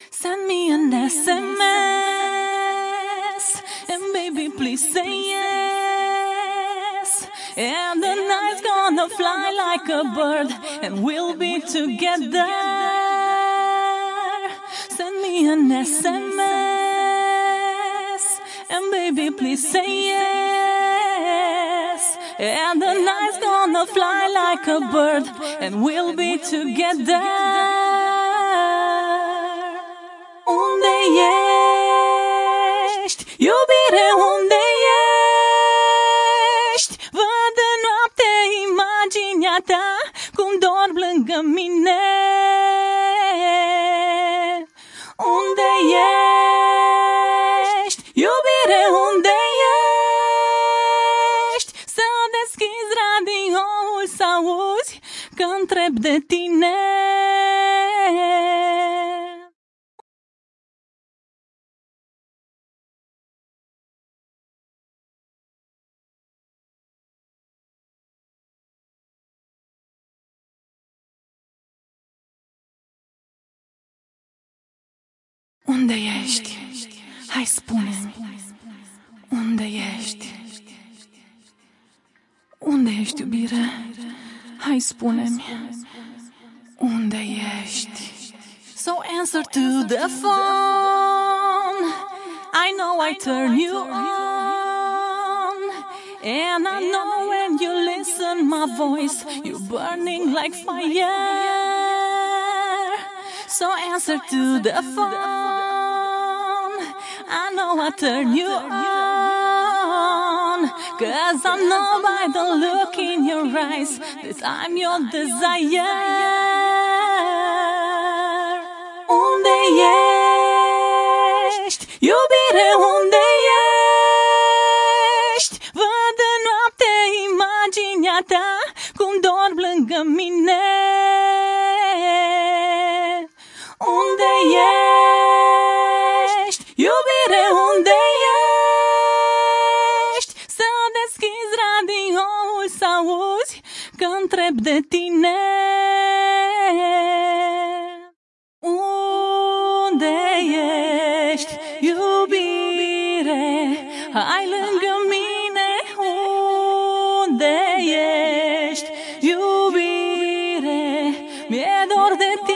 Send me an SMS, and baby, please say yes. And the night's gonna fly like a bird, and we'll be together. Send me an SMS, and baby, please say yes. And the night's gonna fly like a bird, and we'll be together. Unde ești, iubire, unde ești? Văd în noapte imaginea ta, cum dormi lângă mine. Unde ești, iubire, unde ești? Să deschizi radioul să auzi că întreb de tine. Unde ești? Hai, spune-mi. Unde ești? Unde ești, iubire? Hai, spune-mi. Unde ești? So answer to the phone. I know I turn you on, and I know when you listen my voice, you're burning like fire. So answer to the phone. I know I turn you on, 'cause I know by the look in your eyes that I'm your desire. Unde ești, iubire, unde ești? Văd în noapte imaginea ta, cum dormi lângă mine. Unde ești, iubire, unde ești? Să deschizi radioul să auzi că întreb de tine. Unde ești, iubire? Hai lângă mine. Unde ești, iubire? Mi-e dor de tine.